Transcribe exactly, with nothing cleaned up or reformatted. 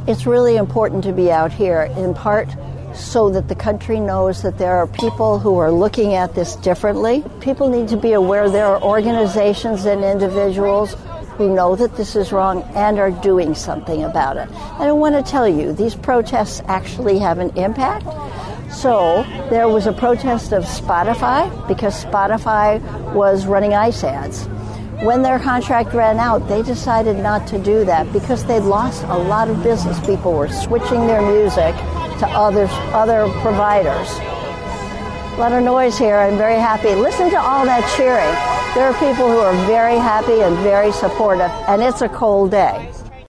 It's really important to be out here, in part so that the country knows that there are people who are looking at this differently. People need to be aware there are organizations and individuals who know that this is wrong and are doing something about it. And I want to tell you, these protests actually have an impact. So there was a protest of Spotify because Spotify was running ICE ads. When their contract ran out, they decided not to do that because they'd lost a lot of business. People were switching their music to others, other providers. A lot of noise here. I'm very happy. Listen to all that cheering. There are people who are very happy and very supportive, and it's a cold day.